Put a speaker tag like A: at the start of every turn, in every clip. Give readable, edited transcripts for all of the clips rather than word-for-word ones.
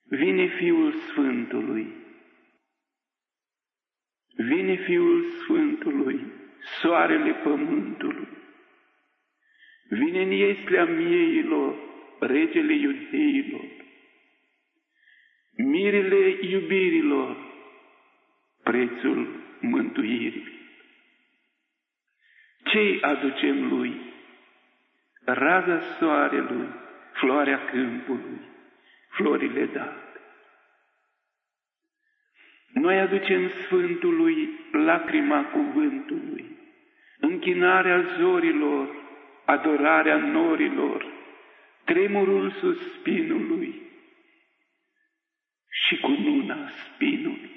A: Vine Fiul Sfântului, vine Fiul Sfântului, soarele pământului. Vine în ieslea mieilor, regele iudeilor, mirele iubirilor, prețul mântuirii. Ce-i aducem lui? Raza soarelui, floarea câmpului, florile date. Noi aducem Sfântului lacrima cuvântului, închinarea zorilor, adorarea norilor, tremurul suspinului și cununa spinului.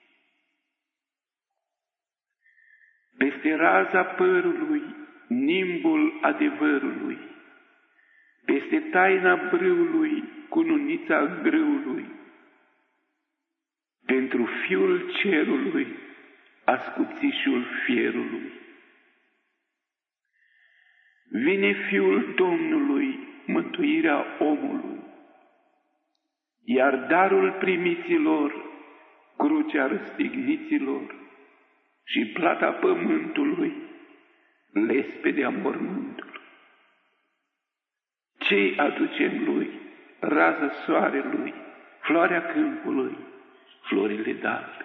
A: Peste raza părului, nimbul adevărului, peste taina brâului, cununița grâului, pentru Fiul cerului, ascuțișul fierului. Vine Fiul Domnului, mântuirea omului, iar darul primiților, crucea răstigniților și plata pământului, lespedea mormântului. Ce-i aducem lui? Raza soarelui, floarea câmpului, florile date.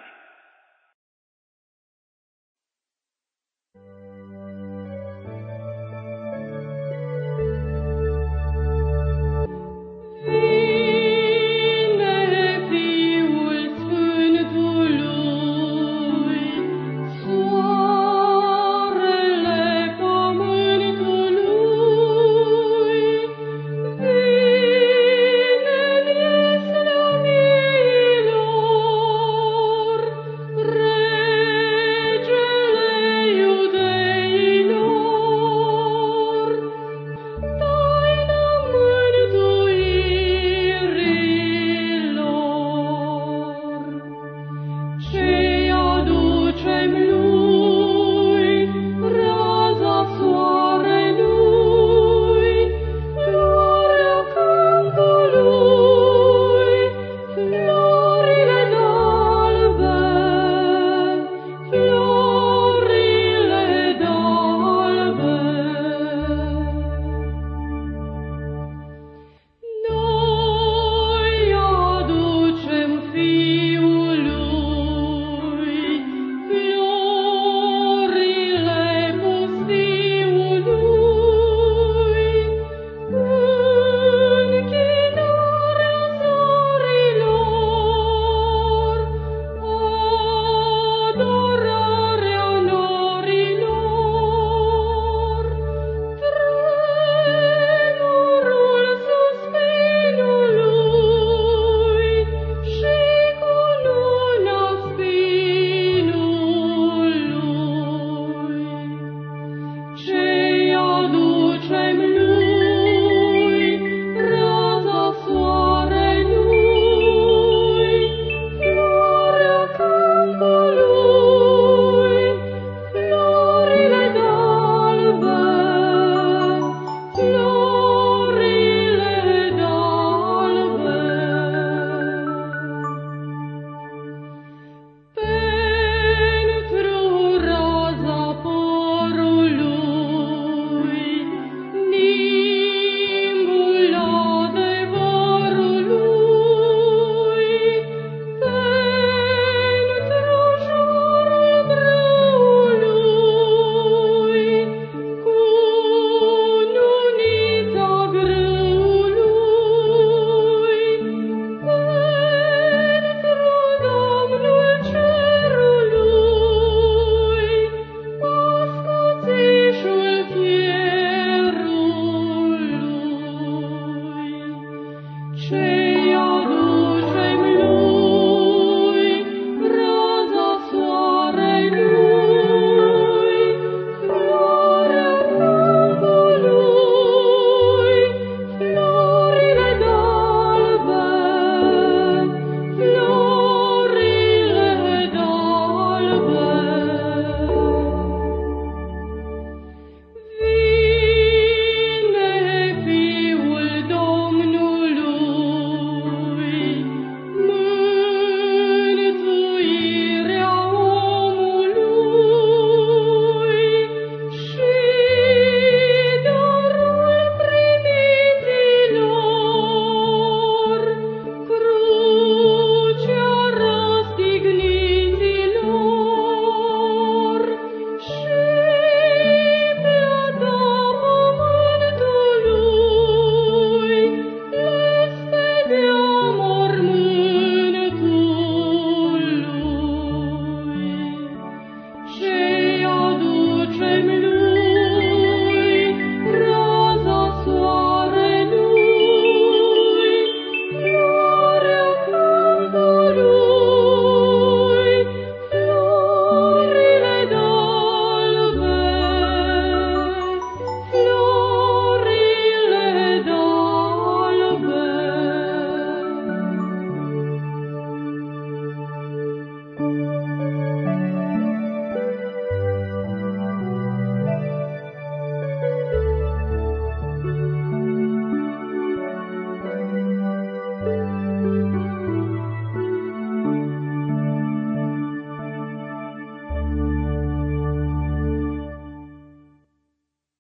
B: Ce